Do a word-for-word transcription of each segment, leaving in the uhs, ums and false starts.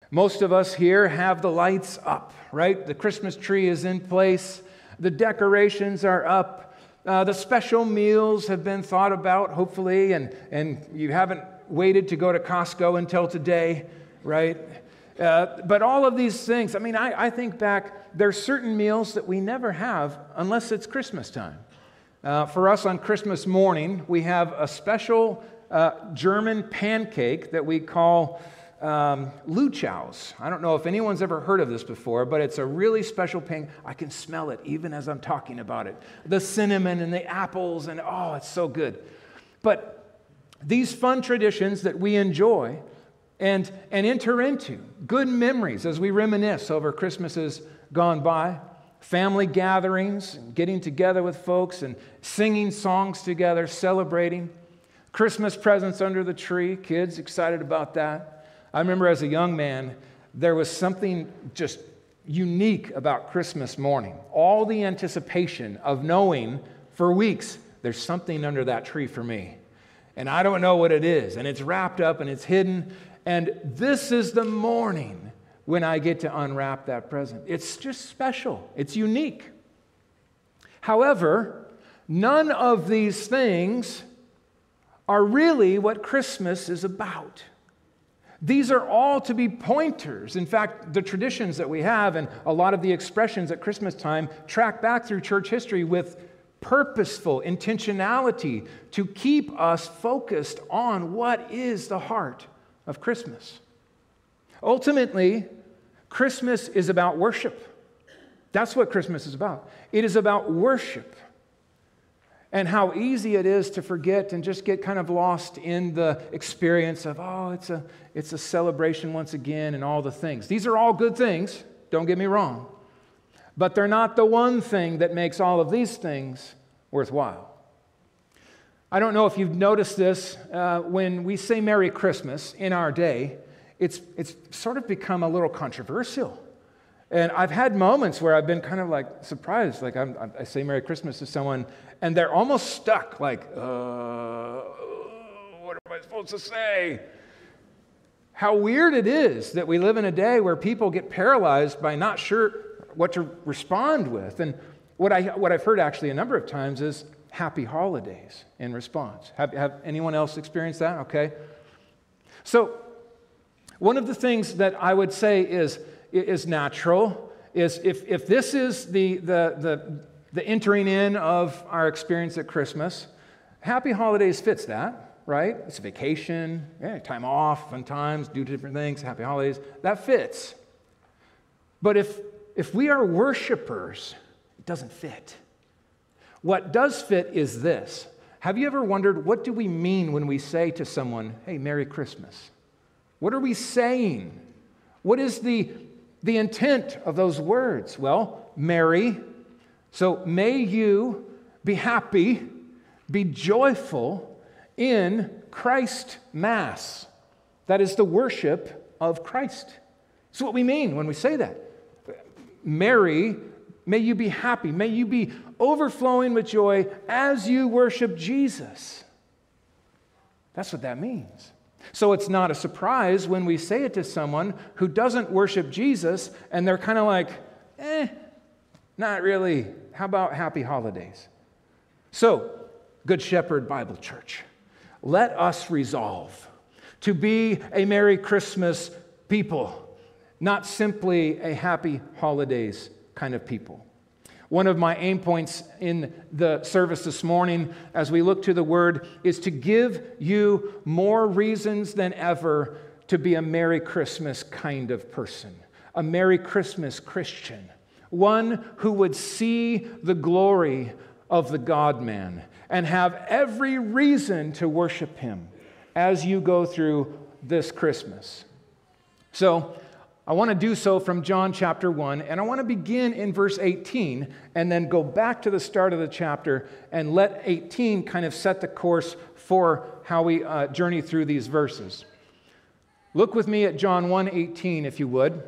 Most of us here have the lights up, right? The Christmas tree is in place. The decorations are up. Uh, the special meals have been thought about, hopefully, and, and you haven't waited to go to Costco until today, right? Uh, but all of these things, I mean, I, I think back, there's certain meals that we never have unless it's Christmas time. Uh, for us on Christmas morning, we have a special uh, German pancake that we call um, Luchaus. I don't know if anyone's ever heard of this before, but it's a really special pancake. I can smell it even as I'm talking about it. The cinnamon and the apples, and oh, it's so good. But these fun traditions that we enjoy and, and enter into, good memories as we reminisce over Christmases gone by, family gatherings, getting together with folks and singing songs together, celebrating, Christmas presents under the tree, kids excited about that. I remember as a young man, there was something just unique about Christmas morning. All the anticipation of knowing for weeks, there's something under that tree for me. And I don't know what it is, and it's wrapped up and it's hidden, and this is the morning when I get to unwrap that present. It's just special. It's unique. However, none of these things are really what Christmas is about. These are all to be pointers. In fact, the traditions that we have and a lot of the expressions at Christmas time track back through church history with purposeful intentionality to keep us focused on what is the heart of Christmas. Ultimately, Christmas is about worship. That's what Christmas is about. It is about worship. And how easy it is to forget and just get kind of lost in the experience of, oh, it's a, it's a celebration once again and all the things. These are all good things, don't get me wrong. But they're not the one thing that makes all of these things worthwhile. I don't know if you've noticed this, uh, when we say Merry Christmas in our day, it's, it's sort of become a little controversial. And I've had moments where I've been kind of like surprised, like I'm, I say Merry Christmas to someone, and they're almost stuck, like, uh, what am I supposed to say? How weird it is that we live in a day where people get paralyzed by not sure what to respond with. And what, I, what I've heard actually a number of times is Happy Holidays in response. Have, have anyone else experienced that? Okay. So one of the things that I would say is, is natural is if, if this is the, the, the, the entering in of our experience at Christmas, Happy Holidays fits that, right? It's a vacation, yeah, time off, fun times, do different things, Happy Holidays. That fits. But if, if we are worshipers, it doesn't fit. What does fit is this. Have you ever wondered, what do we mean when we say to someone, hey, Merry Christmas? What are we saying? What is the, the intent of those words? Well, Merry. So may you be happy, be joyful in Christ Mass. That is the worship of Christ. That's what we mean when we say that. Merry, may you be happy. May you be overflowing with joy as you worship Jesus. That's what that means. So it's not a surprise when we say it to someone who doesn't worship Jesus and they're kind of like, eh, not really. How about Happy Holidays? So, Good Shepherd Bible Church, let us resolve to be a Merry Christmas people, not simply a Happy Holidays kind of people. One of my aim points in the service this morning as we look to the Word is to give you more reasons than ever to be a Merry Christmas kind of person, a Merry Christmas Christian, one who would see the glory of the God-man and have every reason to worship Him as you go through this Christmas. So, I want to do so from John chapter one, and I want to begin in verse eighteen and then go back to the start of the chapter and let eighteen kind of set the course for how we uh, journey through these verses. Look with me at John one eighteen, if you would.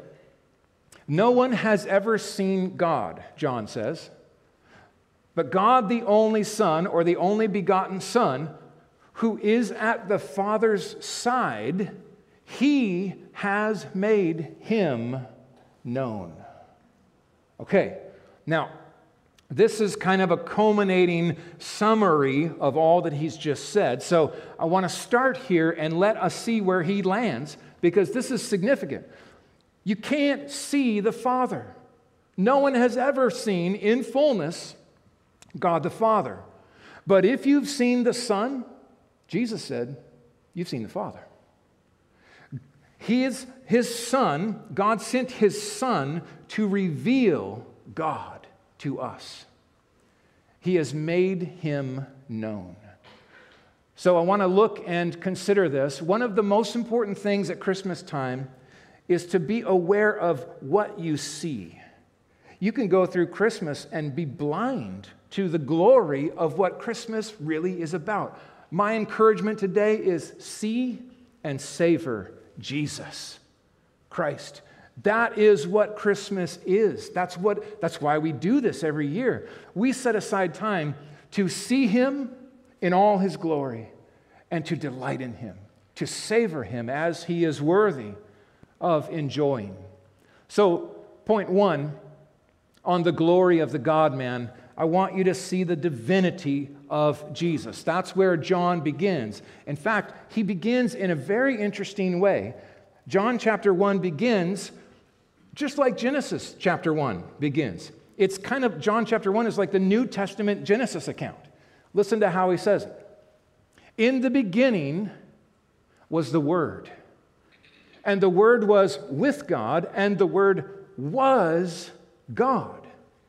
No one has ever seen God, John says, but God the only Son, or the only begotten Son, who is at the Father's side, He has made him known. Okay, now, this is kind of a culminating summary of all that he's just said. So I want to start here and let us see where he lands, because this is significant. You can't see the Father. No one has ever seen in fullness God the Father. But if you've seen the Son, Jesus said, you've seen the Father. He is his Son. God sent his Son to reveal God to us. He has made him known. So I want to look and consider this. One of the most important things at Christmas time is to be aware of what you see. You can go through Christmas and be blind to the glory of what Christmas really is about. My encouragement today is see and savor Jesus Christ. That is what Christmas is. That's what, that's why we do this every year. We set aside time to see him in all his glory and to delight in him, to savor him as he is worthy of enjoying. So, point one, on the glory of the God-man, I want you to see the divinity of Jesus. That's where John begins. In fact, he begins in a very interesting way. John chapter one begins just like Genesis chapter one begins. It's kind of, John chapter one is like the New Testament Genesis account. Listen to how he says it. In the beginning was the Word, and the Word was with God, and the Word was God.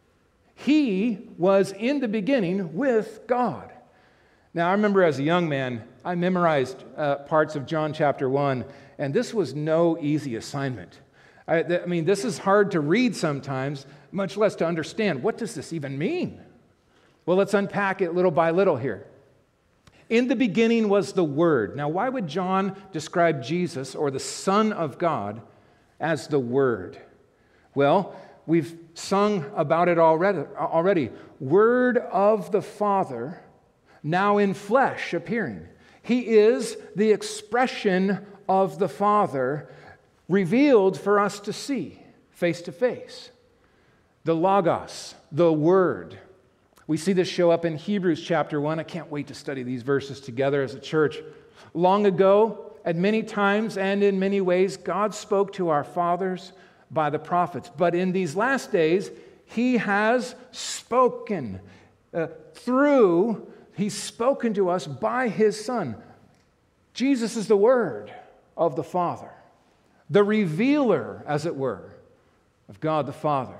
He was in the beginning with God. Now, I remember as a young man, I memorized uh, parts of John chapter one, and this was no easy assignment. I, th- I mean, this is hard to read sometimes, much less to understand. What does this even mean? Well, let's unpack it little by little here. In the beginning was the Word. Now, why would John describe Jesus, or the Son of God, as the Word? Well, we've sung about it already. already. Word of the Father, now in flesh appearing. He is the expression of the Father, revealed for us to see face to face. The Logos, the Word. We see this show up in Hebrews chapter one. I can't wait to study these verses together as a church. Long ago, at many times and in many ways, God spoke to our fathers by the prophets. But in these last days, he has spoken uh, through, he's spoken to us by his Son. Jesus is the Word of the Father, the revealer, as it were, of God the Father.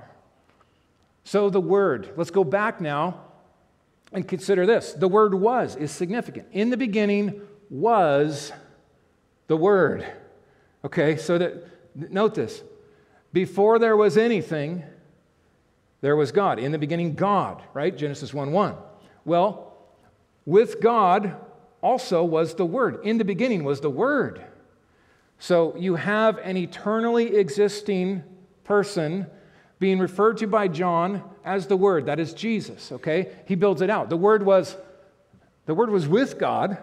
So the Word, let's go back now and consider this. The word was is significant. In the beginning was the Word. Okay, so that, note this. Before there was anything, there was God. In the beginning, God, right? Genesis one one. Well, with God also was the Word. In the beginning was the Word. So you have an eternally existing person being referred to by John as the Word. That is Jesus, okay? He builds it out. The Word was, the Word was with God.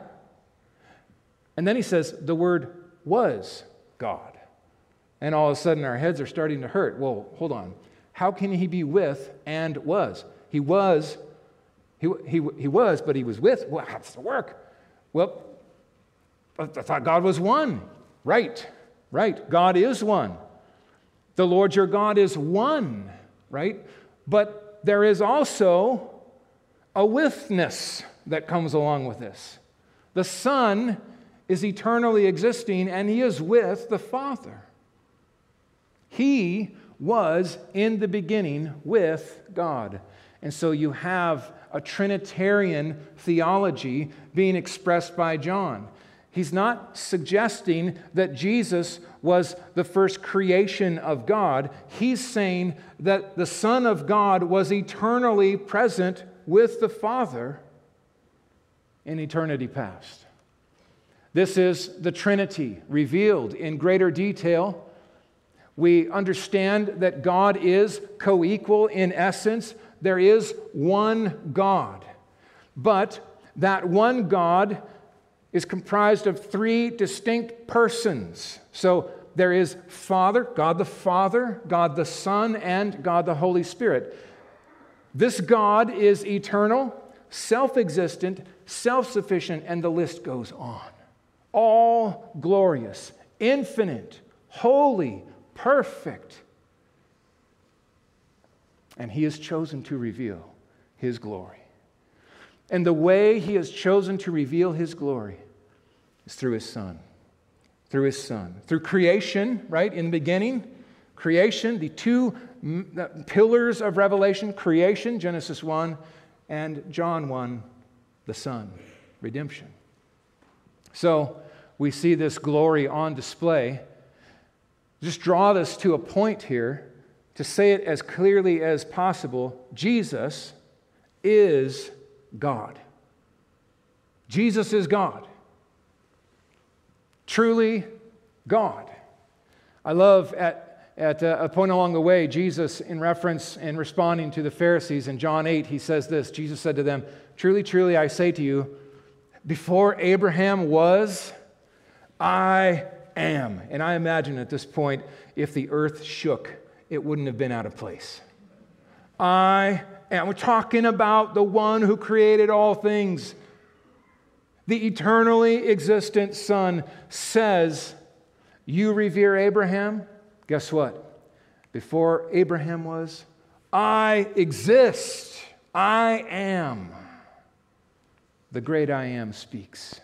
And then he says, the Word was God. And all of a sudden our heads are starting to hurt. Well, hold on. How can he be with and was? He was, he, he, he was, but he was with. Well, how does it work? Well, I thought God was one. Right, right. God is one. The Lord your God is one, right? But there is also a withness that comes along with this. The Son is eternally existing, and he is with the Father. He was in the beginning with God. And so you have a Trinitarian theology being expressed by John. He's not suggesting that Jesus was the first creation of God. He's saying that the Son of God was eternally present with the Father in eternity past. This is the Trinity revealed in greater detail. We understand that God is co-equal in essence. There is one God. But that one God is comprised of three distinct persons. So there is Father, God the Father, God the Son, and God the Holy Spirit. This God is eternal, self-existent, self-sufficient, and the list goes on. All glorious, infinite, holy, perfect. And He has chosen to reveal His glory. And the way He has chosen to reveal His glory is through His Son. Through His Son. Through creation, right? In the beginning, creation, the two pillars of revelation, creation, Genesis one, and John one, the Son, redemption. So we see this glory on display. Just draw this to a point here to say it as clearly as possible. Jesus is God. Jesus is God. Truly God. I love at, at a point along the way, Jesus, in reference and responding to the Pharisees in John eight, He says this. Jesus said to them, "Truly, truly, I say to you, before Abraham was, I am." And I imagine at this point, if the earth shook, it wouldn't have been out of place. I am. We're talking about the one who created all things. The eternally existent Son says, you revere Abraham? Guess what? Before Abraham was, I exist. I am. The great I am speaks.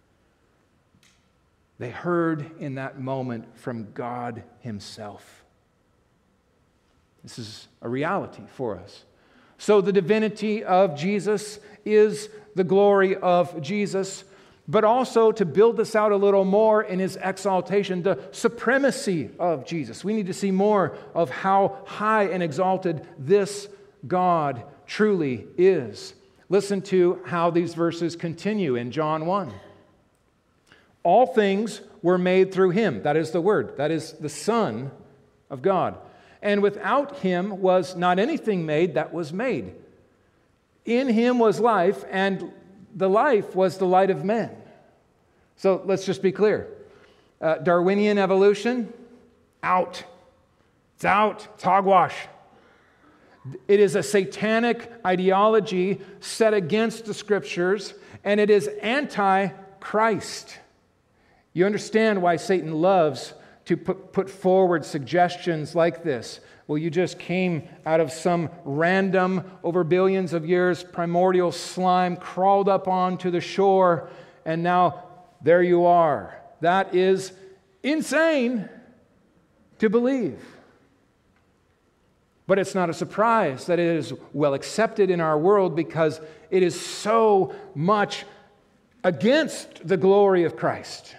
They heard in that moment from God Himself. This is a reality for us. So the divinity of Jesus is the glory of Jesus, but also to build this out a little more in His exaltation, the supremacy of Jesus. We need to see more of how high and exalted this God truly is. Listen to how these verses continue in John one. All things were made through Him. That is the Word. That is the Son of God. And without Him was not anything made that was made. In Him was life, and the life was the light of men. So let's just be clear. Uh, Darwinian evolution, out. It's out. It's hogwash. It is a satanic ideology set against the Scriptures, and it is anti-Christ. You understand why Satan loves to put, put forward suggestions like this. Well, you just came out of some random, over billions of years, primordial slime, crawled up onto the shore, and now there you are. That is insane to believe. But it's not a surprise that it is well accepted in our world because it is so much against the glory of Christ.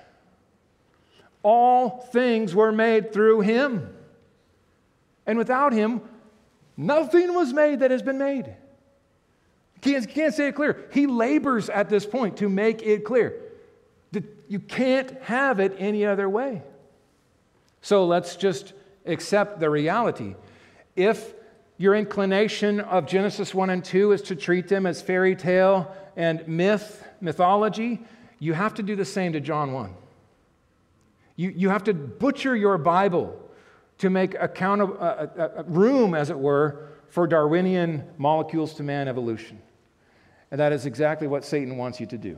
All things were made through Him. And without Him, nothing was made that has been made. You can't, can't say it clear. He labors at this point to make it clear that you can't have it any other way. So let's just accept the reality. If your inclination of Genesis one and two is to treat them as fairy tale and myth, mythology, you have to do the same to John one. You, you have to butcher your Bible to make account of, uh, uh, uh, room, as it were, for Darwinian molecules to man evolution. And that is exactly what Satan wants you to do.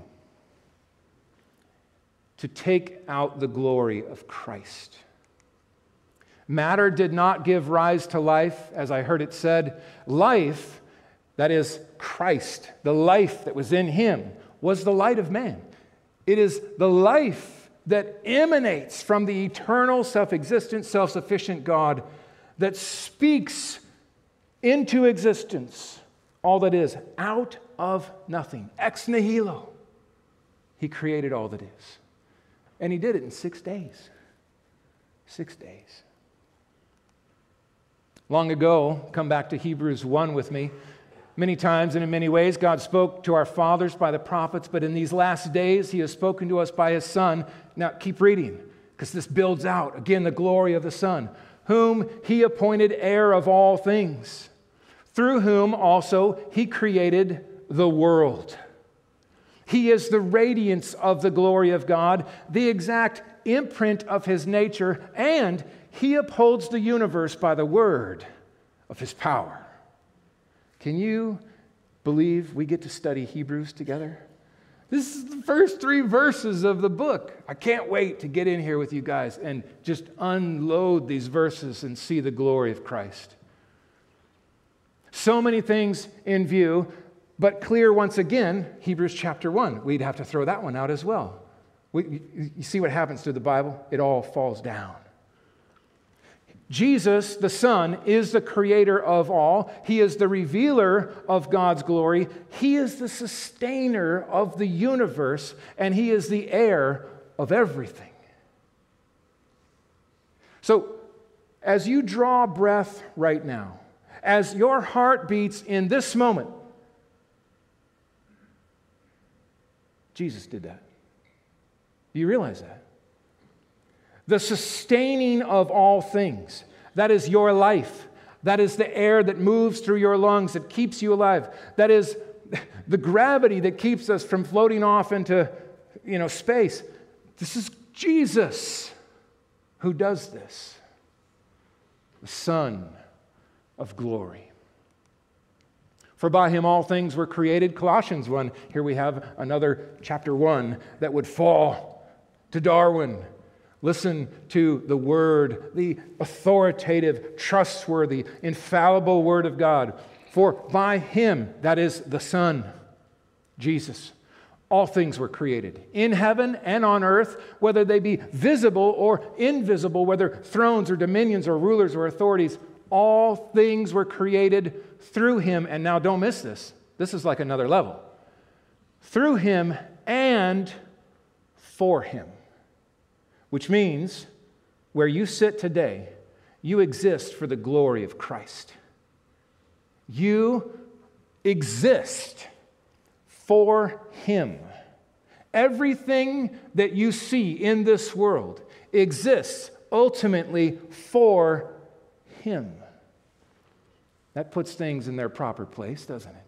To take out the glory of Christ. Matter did not give rise to life, as I heard it said. Life, that is Christ, the life that was in Him, was the light of man. It is the life that emanates from the eternal, self-existent, self-sufficient God that speaks into existence all that is out of nothing. Ex nihilo. He created all that is. And He did it in six days. Six days. Long ago, come back to Hebrews one with me. Many times and in many ways, God spoke to our fathers by the prophets, but in these last days, He has spoken to us by His Son. Now, keep reading, because this builds out, again, the glory of the Son, whom He appointed heir of all things, through whom also He created the world. He is the radiance of the glory of God, the exact imprint of his nature, and he upholds the universe by the word of his power. Can you believe we get to study Hebrews together? This is the first three verses of the book. I can't wait to get in here with you guys and just unload these verses and see the glory of Christ. So many things in view, but clear once again, Hebrews chapter one. We'd have to throw that one out as well. We, you see what happens to the Bible? It all falls down. Jesus, the Son, is the creator of all. He is the revealer of God's glory. He is the sustainer of the universe, and he is the heir of everything. So, as you draw breath right now, as your heart beats in this moment, Jesus did that. Do you realize that? The sustaining of all things. That is your life. That is the air that moves through your lungs, that keeps you alive. That is the gravity that keeps us from floating off into, you know, space. This is Jesus who does this. The Son of glory. For by him all things were created. Colossians one. Here we have another chapter one that would fall to Darwin. Listen to the word, the authoritative, trustworthy, infallible word of God. For by him, that is the Son, Jesus, all things were created, in heaven and on earth, whether they be visible or invisible, whether thrones or dominions or rulers or authorities, all things were created through him. And now don't miss this. This is like another level. Through him and for him. Which means, where you sit today, you exist for the glory of Christ. You exist for him. Everything that you see in this world exists ultimately for him. That puts things in their proper place, doesn't it?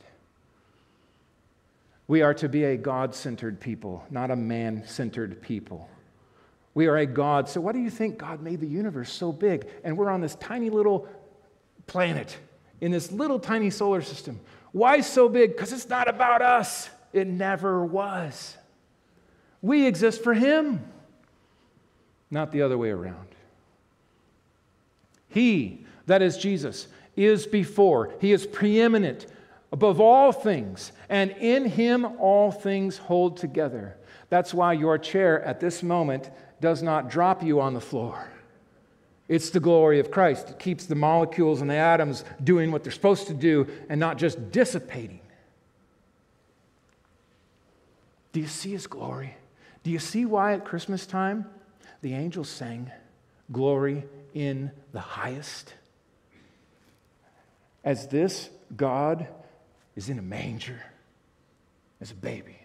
We are to be a God-centered people, not a man-centered people. We are a God. So why do you think God made the universe so big? And we're on this tiny little planet in this little tiny solar system. Why so big? Because it's not about us. It never was. We exist for him, not the other way around. He, that is Jesus, is before. He is preeminent above all things, and in him all things hold together. That's why your chair at this moment does not drop you on the floor. It's the glory of Christ. It keeps the molecules and the atoms doing what they're supposed to do and not just dissipating. Do you see his glory? Do you see why at Christmas time the angels sang, "Glory in the highest"? As this God is in a manger as a baby.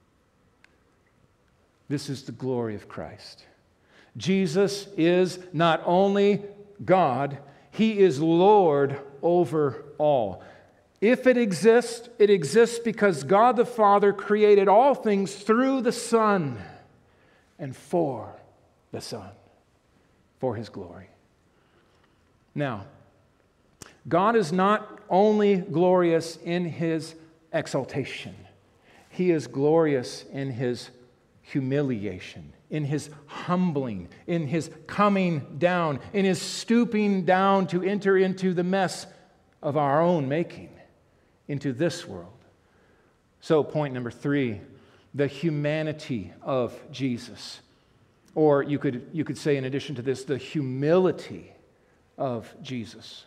This is the glory of Christ. Jesus is not only God, he is Lord over all. If it exists, it exists because God the Father created all things through the Son and for the Son, for his glory. Now, God is not only glorious in his exaltation, he is glorious in his humiliation, in his humbling, in his coming down, in his stooping down to enter into the mess of our own making, into this world. So, point number three, the humanity of Jesus. Or you could, you could say, in addition to this, the humility of Jesus.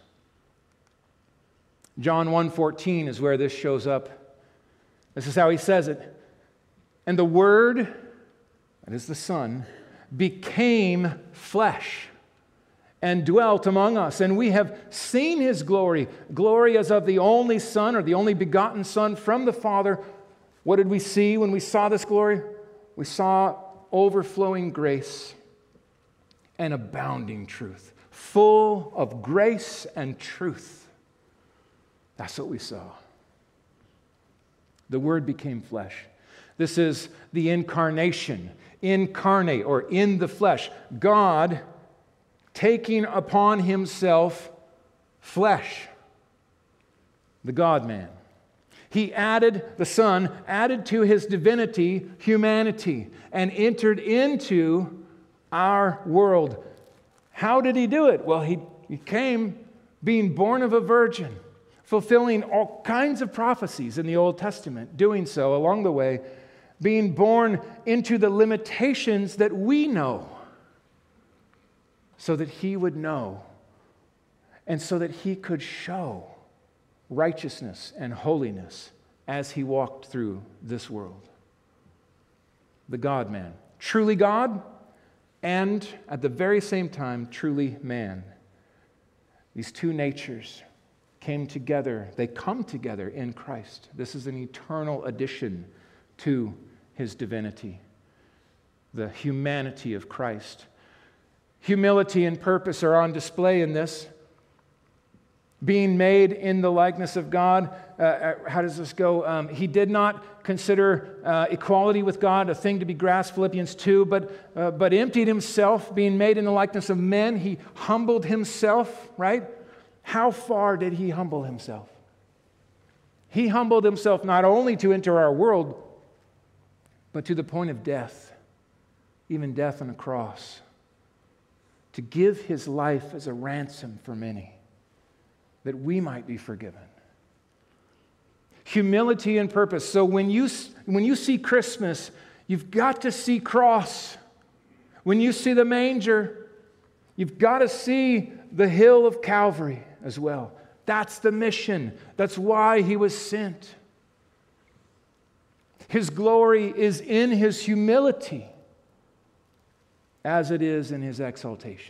John one fourteen is where this shows up. This is how he says it. And the Word, that is the Son, became flesh and dwelt among us. And we have seen his glory, glory as of the only Son, or the only begotten Son from the Father. What did we see when we saw this glory? We saw overflowing grace and abounding truth, full of grace and truth. That's what we saw. The Word became flesh. This is the incarnation, incarnate or in the flesh. God taking upon himself flesh, the God-man. He added, the Son, added to his divinity humanity and entered into our world. How did he do it? Well, he, he came being born of a virgin, fulfilling all kinds of prophecies in the Old Testament, doing so along the way, being born into the limitations that we know, so that he would know and so that he could show righteousness and holiness as he walked through this world. The God-man, truly God, and at the very same time, truly man. These two natures came together, they come together in Christ. This is an eternal addition to his divinity, the humanity of Christ. Humility and purpose are on display in this. Being made in the likeness of God, uh, how does this go? Um, he did not consider uh, equality with God a thing to be grasped, Philippians two, but, uh, but emptied himself, being made in the likeness of men. He humbled himself, right? How far did he humble himself? He humbled himself not only to enter our world, but to the point of death, even death on a cross, to give his life as a ransom for many, that we might be forgiven. Humility and purpose. So when you, when you see Christmas, you've got to see cross. When you see the manger, you've got to see the hill of Calvary as well. That's the mission. That's why he was sent. His glory is in his humility as it is in his exaltation.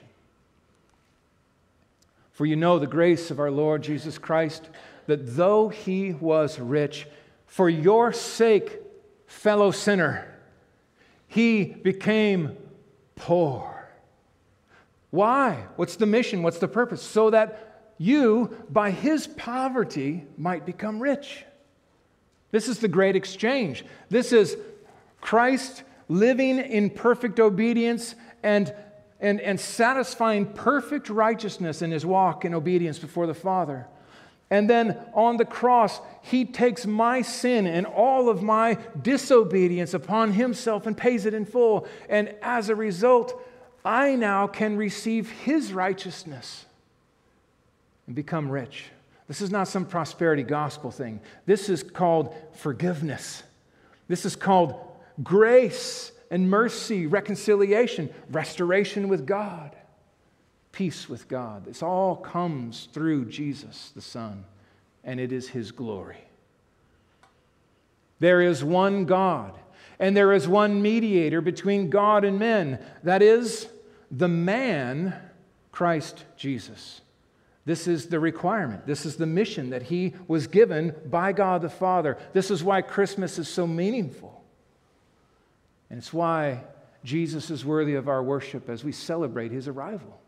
For you know the grace of our Lord Jesus Christ, that though he was rich, for your sake, fellow sinner, he became poor. Why? What's the mission? What's the purpose? So that you, by his poverty, might become rich. This is the great exchange. This is Christ living in perfect obedience and And, and satisfying perfect righteousness in his walk in obedience before the Father. And then on the cross, he takes my sin and all of my disobedience upon himself and pays it in full. And as a result, I now can receive his righteousness and become rich. This is not some prosperity gospel thing. This is called forgiveness. This is called grace and mercy, reconciliation, restoration with God, peace with God. This all comes through Jesus, the Son, and it is his glory. There is one God, and there is one mediator between God and men. That is the man, Christ Jesus. This is the requirement. This is the mission that he was given by God the Father. This is why Christmas is so meaningful. And it's why Jesus is worthy of our worship as we celebrate his arrival.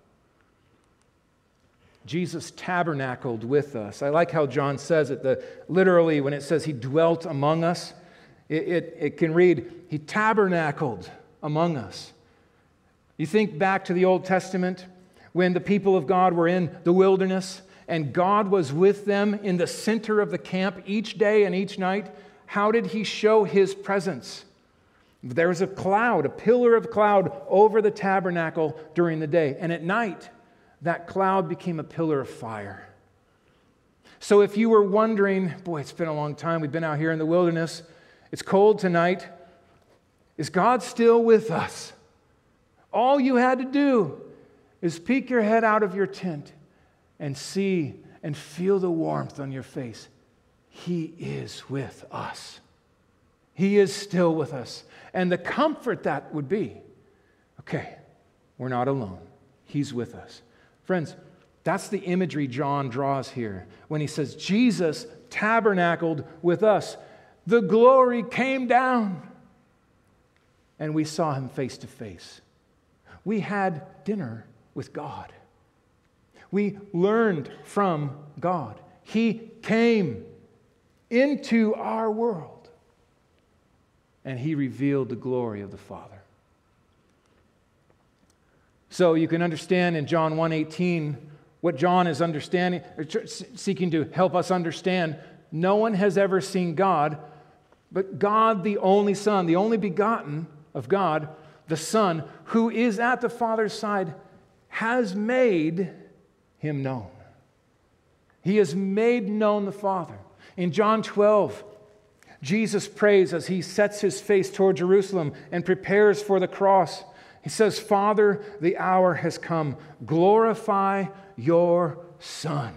Jesus tabernacled with us. I like how John says it. The, literally, when it says he dwelt among us, it, it, it can read, he tabernacled among us. You think back to the Old Testament when the people of God were in the wilderness and God was with them in the center of the camp each day and each night. How did he show his presence? There was a cloud, a pillar of cloud over the tabernacle during the day. And at night, that cloud became a pillar of fire. So if you were wondering, boy, it's been a long time. We've been out here in the wilderness. It's cold tonight. Is God still with us? All you had to do is peek your head out of your tent and see and feel the warmth on your face. He is with us. He is still with us. And the comfort that would be, okay, we're not alone. He's with us. Friends, that's the imagery John draws here when he says, Jesus tabernacled with us. The glory came down, and we saw him face to face. We had dinner with God. We learned from God. He came into our world. and he revealed the glory of the Father. So you can understand in John one eighteen what John is understanding, or seeking to help us understand. No one has ever seen God, but God, the only Son, the only begotten of God, the Son, who is at the Father's side, has made him known. He has made known the Father. In John twelve, Jesus prays as he sets his face toward Jerusalem and prepares for the cross. He says, Father, the hour has come. Glorify your Son.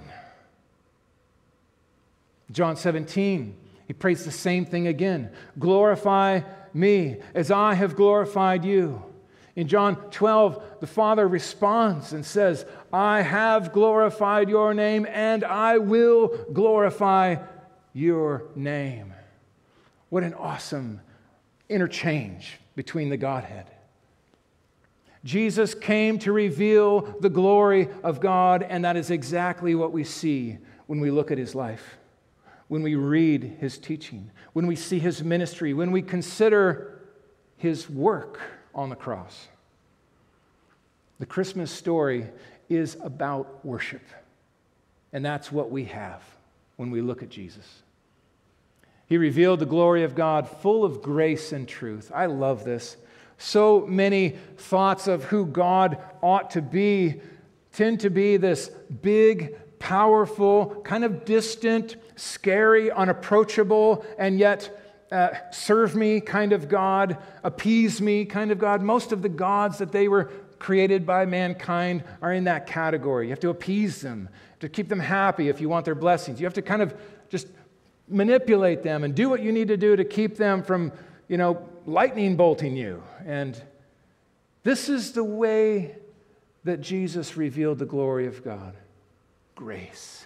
John seventeen, he prays the same thing again. Glorify me as I have glorified you. In John twelve, the Father responds and says, I have glorified your name and I will glorify your name. What an awesome interchange between the Godhead. Jesus came to reveal the glory of God, and that is exactly what we see when we look at his life, when we read his teaching, when we see his ministry, when we consider his work on the cross. The Christmas story is about worship, and that's what we have when we look at Jesus. He revealed the glory of God, full of grace and truth. I love this. So many thoughts of who God ought to be tend to be this big, powerful, kind of distant, scary, unapproachable, and yet uh, serve me kind of God, appease me kind of God. Most of the gods that they were created by mankind are in that category. You have to appease them, to keep them happy if you want their blessings. You have to kind of just manipulate them and do what you need to do to keep them from, you know, lightning bolting you. And this is the way that Jesus revealed the glory of God. Grace.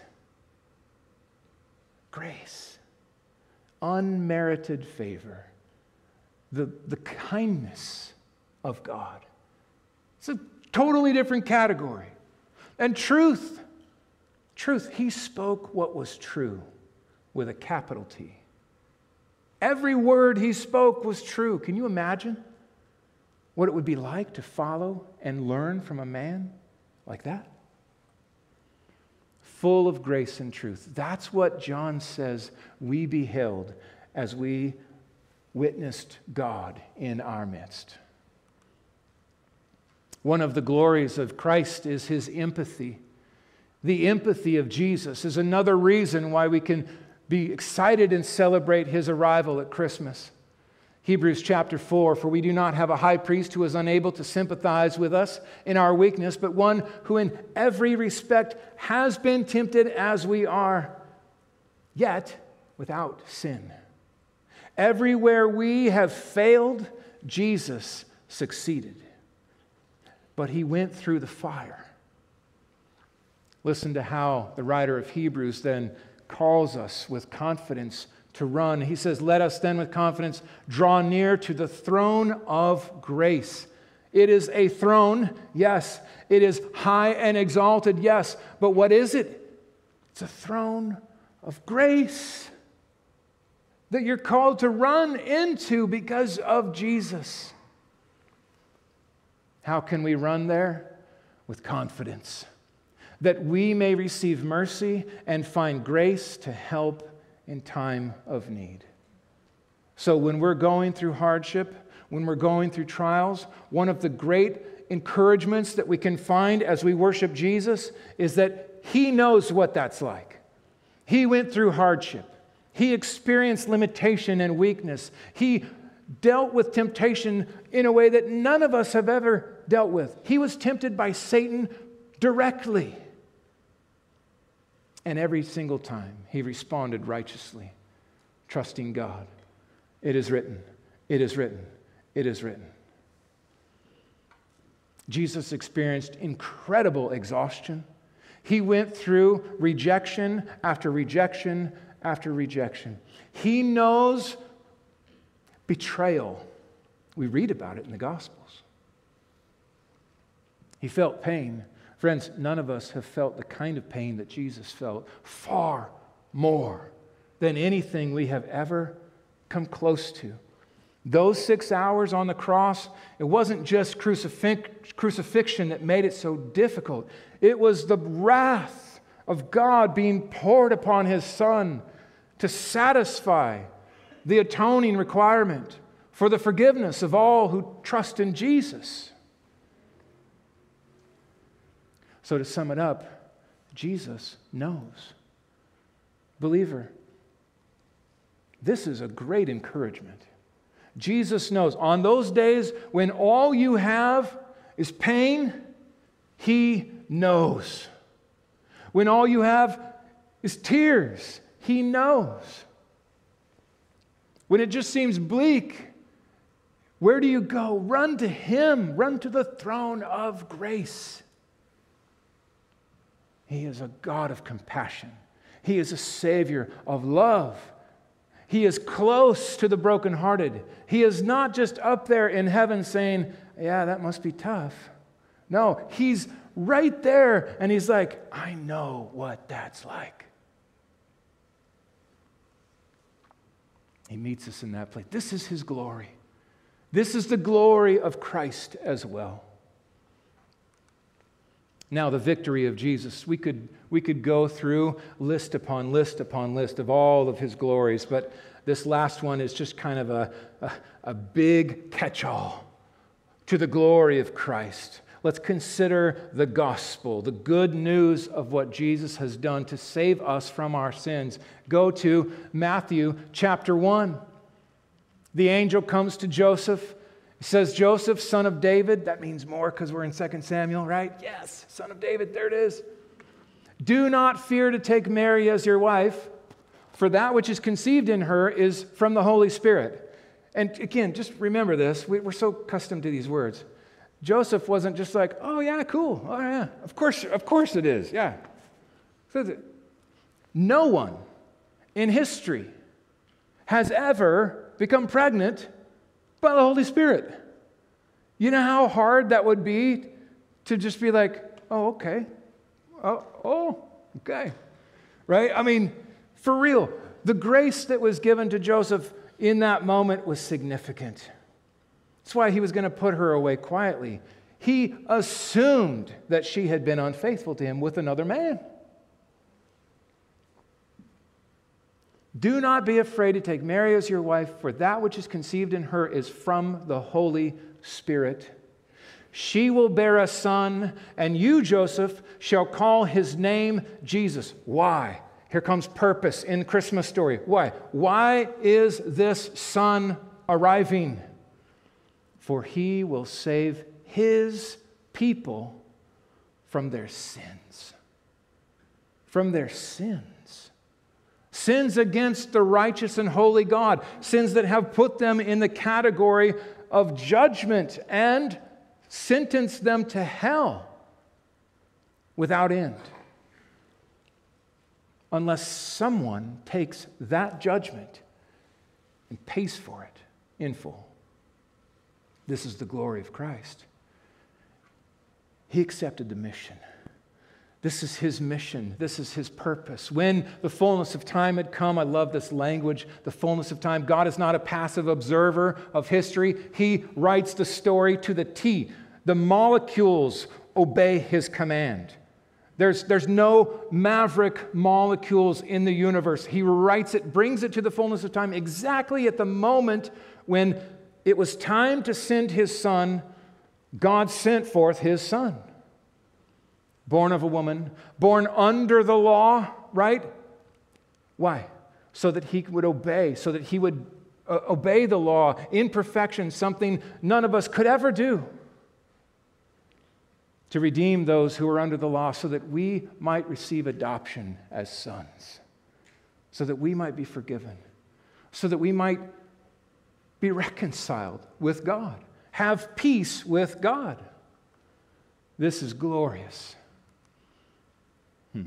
Grace. Unmerited favor. The, the kindness of God. It's a totally different category. And truth. Truth. He spoke what was true with a capital T. Every word he spoke was true. Can you imagine what it would be like to follow and learn from a man like that? Full of grace and truth. That's what John says we beheld as we witnessed God in our midst. One of the glories of Christ is his empathy. The empathy of Jesus is another reason why we can be excited and celebrate his arrival at Christmas. Hebrews chapter four, for we do not have a high priest who is unable to sympathize with us in our weakness, but one who in every respect has been tempted as we are, yet without sin. Everywhere we have failed, Jesus succeeded. But he went through the fire. Listen to how the writer of Hebrews then calls us with confidence to run. He says, let us then with confidence draw near to the throne of grace. It is a throne, yes. It is high and exalted, yes. But what is it? It's a throne of grace that you're called to run into because of Jesus. How can we run there? With confidence, that we may receive mercy and find grace to help in time of need. So when we're going through hardship, when we're going through trials, one of the great encouragements that we can find as we worship Jesus is that he knows what that's like. He went through hardship. He experienced limitation and weakness. He dealt with temptation in a way that none of us have ever dealt with. He was tempted by Satan directly. And every single time, he responded righteously, trusting God. It is written, it is written, it is written. Jesus experienced incredible exhaustion. He went through rejection after rejection after rejection. He knows betrayal. We read about it in the Gospels. He felt pain. Friends, none of us have felt the kind of pain that Jesus felt, far more than anything we have ever come close to. Those six hours on the cross, it wasn't just crucifix, crucifixion that made it so difficult. It was the wrath of God being poured upon His Son to satisfy the atoning requirement for the forgiveness of all who trust in Jesus. So to sum it up, Jesus knows. Believer, this is a great encouragement. Jesus knows. On those days when all you have is pain, He knows. When all you have is tears, He knows. When it just seems bleak, where do you go? Run to Him. Run to the throne of grace. He is a God of compassion. He is a Savior of love. He is close to the brokenhearted. He is not just up there in heaven saying, yeah, that must be tough. No, He's right there, and He's like, I know what that's like. He meets us in that place. This is His glory. This is the glory of Christ as well. Now, the victory of Jesus. We could, we could go through list upon list upon list of all of His glories, but this last one is just kind of a, a, a big catch-all to the glory of Christ. Let's consider the gospel, the good news of what Jesus has done to save us from our sins. Go to Matthew chapter one. The angel comes to Joseph. He says, Joseph, son of David. That means more because we're in Second Samuel, right? Yes, son of David, there it is. Do not fear to take Mary as your wife, for that which is conceived in her is from the Holy Spirit. And again, just remember this. We're so accustomed to these words. Joseph wasn't just like, oh yeah, cool. Oh yeah, of course, of course it is. Yeah. No one in history has ever become pregnant by the Holy Spirit. You know how hard that would be to just be like, oh, okay. Oh, oh, okay. Right? I mean, for real, the grace that was given to Joseph in that moment was significant. That's why he was going to put her away quietly. He assumed that she had been unfaithful to him with another man. Do not be afraid to take Mary as your wife, for that which is conceived in her is from the Holy Spirit. She will bear a son, and you, Joseph, shall call his name Jesus. Why? Here comes purpose in the Christmas story. Why? Why is this son arriving? For he will save his people from their sins. From their sins. Sins against the righteous and holy God. Sins that have put them in the category of judgment and sentenced them to hell without end. Unless someone takes that judgment and pays for it in full. This is the glory of Christ. He accepted the mission. This is His mission. This is His purpose. When the fullness of time had come, I love this language, the fullness of time. God is not a passive observer of history. He writes the story to the T. The molecules obey His command. There's, there's no maverick molecules in the universe. He writes it, brings it to the fullness of time exactly at the moment when it was time to send His Son. God sent forth His Son. Born of a woman, born under the law, right? Why? So that He would obey, so that He would uh, obey the law in perfection, something none of us could ever do. To redeem those who are under the law so that we might receive adoption as sons, so that we might be forgiven, so that we might be reconciled with God, have peace with God. This is glorious. Hmm.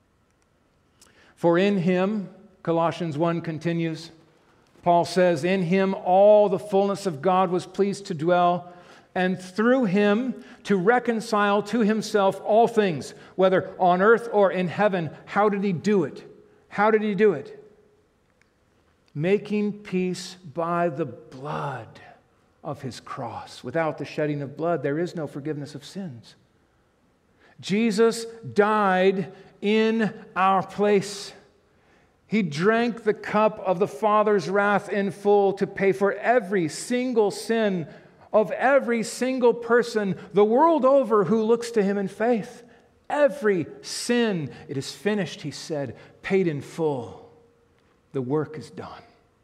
For in Him, Colossians one continues, Paul says, in Him all the fullness of God was pleased to dwell, and through Him to reconcile to Himself all things, whether on earth or in heaven. How did He do it? How did He do it? making peace by the blood of his cross. Without the shedding of blood, there is no forgiveness of sins. Jesus died in our place. He drank the cup of the Father's wrath in full to pay for every single sin of every single person the world over who looks to him in faith. Every sin, it is finished, he said, paid in full. The work is done.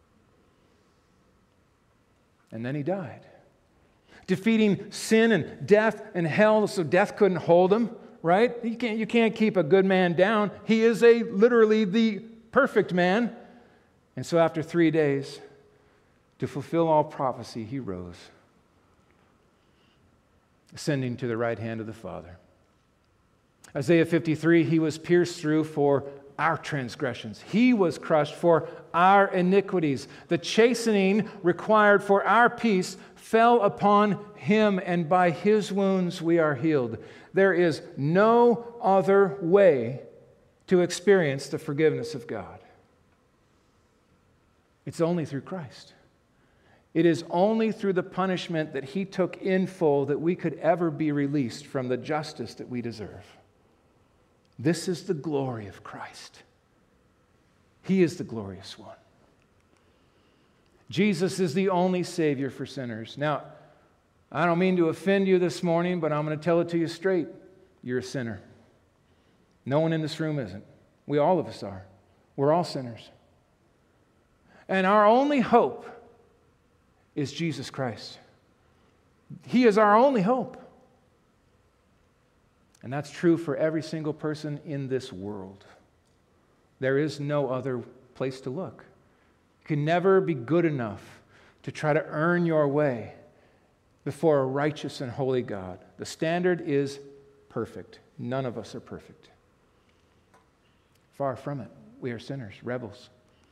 And then he died, defeating sin and death and hell, so death couldn't hold him, right? You can't, you can't keep a good man down. He is a literally the perfect man. And so after three days, to fulfill all prophecy, he rose, ascending to the right hand of the Father. Isaiah fifty-three, he was pierced through for our transgressions. He was crushed for our iniquities. The chastening required for our peace fell upon him, and by his wounds we are healed. There is no other way to experience the forgiveness of God. It's only through Christ. It is only through the punishment that he took in full that we could ever be released from the justice that we deserve. This is the glory of Christ. He is the glorious one. Jesus is the only Savior for sinners. Now, I don't mean to offend you this morning, but I'm going to tell it to you straight. You're a sinner. No one in this room isn't. We, all of us are. We're all sinners. And our only hope is Jesus Christ. He is our only hope. And that's true for every single person in this world. There is no other place to look. You can never be good enough to try to earn your way before a righteous and holy God. The standard is perfect. None of us are perfect. Far from it. We are sinners, rebels.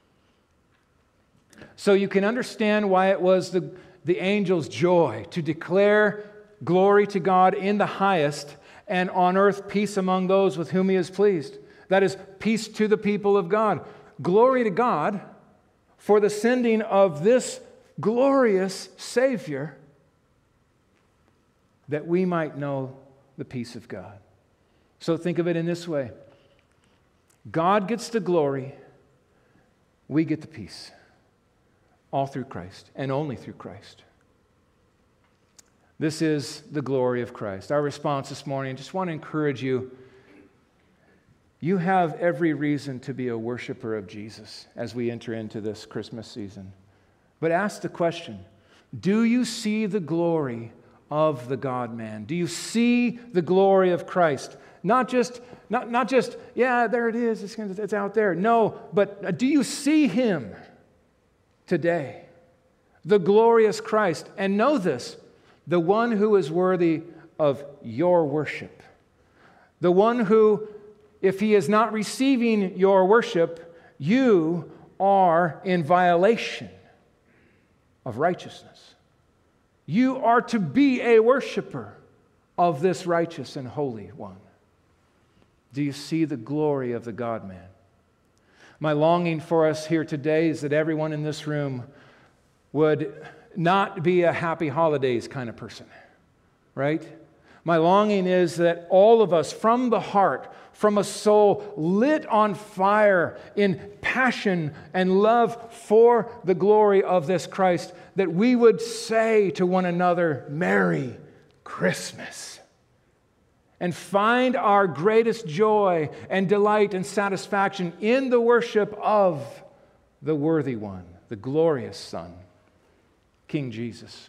So you can understand why it was the, the angel's joy to declare glory to God in the highest, and on earth peace among those with whom he is pleased. That is, peace to the people of God. Glory to God for the sending of this glorious Savior, that we might know the peace of God. So think of it in this way. God gets the glory, we get the peace. All through Christ, and only through Christ. This is the glory of Christ. Our response this morning, I just want to encourage you. You have every reason to be a worshiper of Jesus as we enter into this Christmas season. But ask the question, do you see the glory of the God-man? Do you see the glory of Christ? Not just, not, not just, yeah, there it is, it's, it's out there. No, but do you see him today? The glorious Christ. And know this, the one who is worthy of your worship. The one who, if he is not receiving your worship, you are in violation of righteousness. You are to be a worshiper of this righteous and holy one. Do you see the glory of the God-man? My longing for us here today is that everyone in this room would not be a happy holidays kind of person, right? My longing is that all of us, from the heart, from a soul lit on fire in passion and love for the glory of this Christ, that we would say to one another, Merry Christmas, and find our greatest joy and delight and satisfaction in the worship of the worthy one, the glorious Son, King Jesus.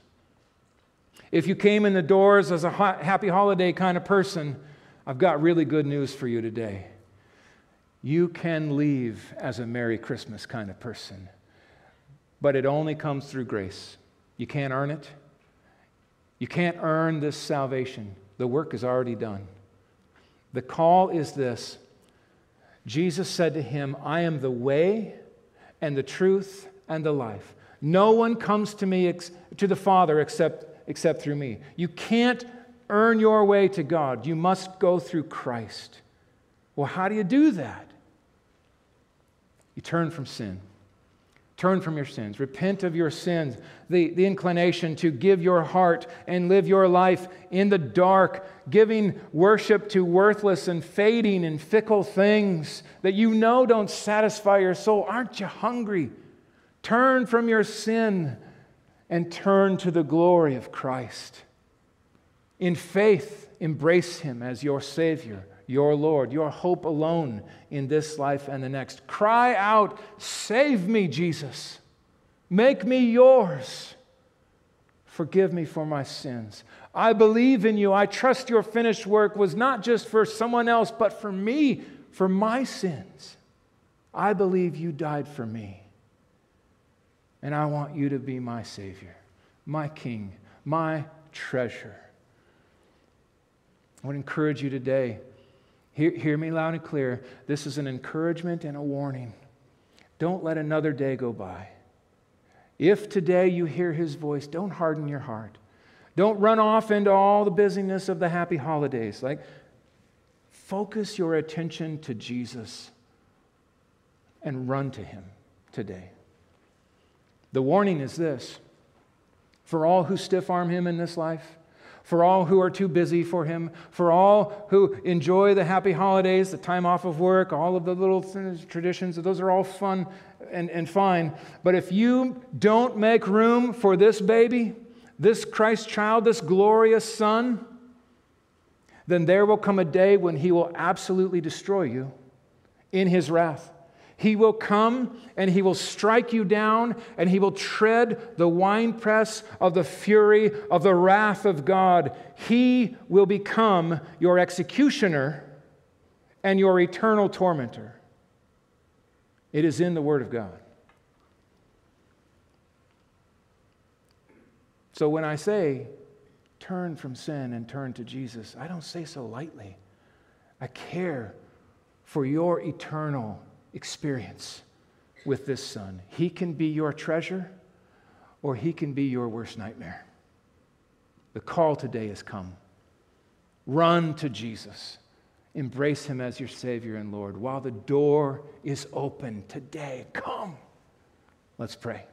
If you came in the doors as a happy holiday kind of person, I've got really good news for you today. You can leave as a Merry Christmas kind of person, but it only comes through grace. You can't earn it. You can't earn this salvation. The work is already done. The call is this. Jesus said to him, I am the way and the truth and the life. No one comes to me, ex- to the Father except, except through me. You can't earn your way to God. You must go through Christ. Well, how do you do that? You turn from sin. Turn from your sins. Repent of your sins. The, the inclination to give your heart and live your life in the dark, giving worship to worthless and fading and fickle things that you know don't satisfy your soul. Aren't you hungry? Turn from your sin and turn to the glory of Christ. In faith, embrace Him as your Savior, your Lord, your hope alone in this life and the next. Cry out, save me, Jesus. Make me yours. Forgive me for my sins. I believe in you. I trust your finished work was not just for someone else, but for me, for my sins. I believe you died for me. And I want you to be my Savior, my King, my treasure. I would encourage you today, hear, hear me loud and clear, this is an encouragement and a warning. Don't let another day go by. If today you hear His voice, don't harden your heart. Don't run off into all the busyness of the happy holidays. Like, focus your attention to Jesus and run to Him today. The warning is this: for all who stiff-arm Him in this life, for all who are too busy for Him, for all who enjoy the happy holidays, the time off of work, all of the little traditions, those are all fun and, and fine. But if you don't make room for this baby, this Christ child, this glorious Son, then there will come a day when He will absolutely destroy you in His wrath. He will come and He will strike you down and He will tread the winepress of the fury of the wrath of God. He will become your executioner and your eternal tormentor. It is in the Word of God. So when I say, turn from sin and turn to Jesus, I don't say so lightly. I care for your eternal experience with this Son. He can be your treasure, or He can be your worst nightmare. The call today has come. Run to Jesus. Embrace Him as your Savior and Lord while the door is open today. Come. Let's pray.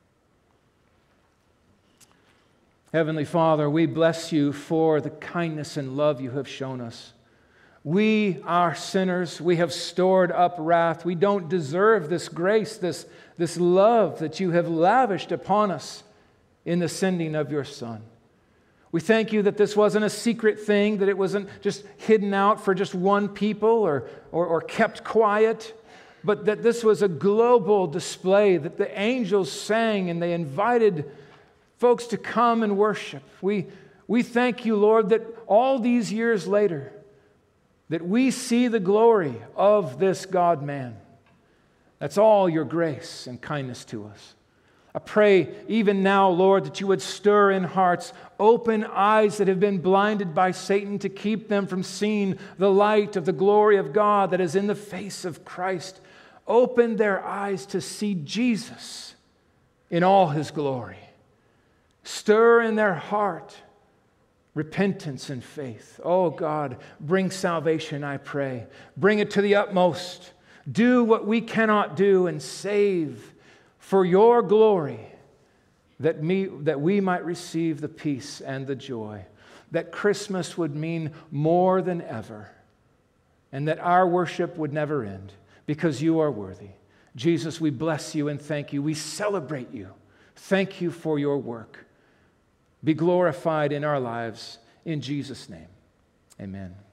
Heavenly Father, we bless You for the kindness and love You have shown us. We are sinners. We have stored up wrath. We don't deserve this grace, this, this love that You have lavished upon us in the sending of Your Son. We thank You that this wasn't a secret thing, that it wasn't just hidden out for just one people or, or, or kept quiet, but that this was a global display, that the angels sang and they invited folks to come and worship. We, we thank You, Lord, that all these years later, that we see the glory of this God-man. That's all Your grace and kindness to us. I pray even now, Lord, that You would stir in hearts, open eyes that have been blinded by Satan to keep them from seeing the light of the glory of God that is in the face of Christ. Open their eyes to see Jesus in all His glory. Stir in their heart repentance and faith. Oh God, bring salvation, I pray. Bring it to the utmost. Do what we cannot do and save for Your glory, that, me, that we might receive the peace and the joy, that Christmas would mean more than ever, and that our worship would never end because You are worthy. Jesus, we bless You and thank You. We celebrate You. Thank You for Your work. Be glorified in our lives. In Jesus' name, amen.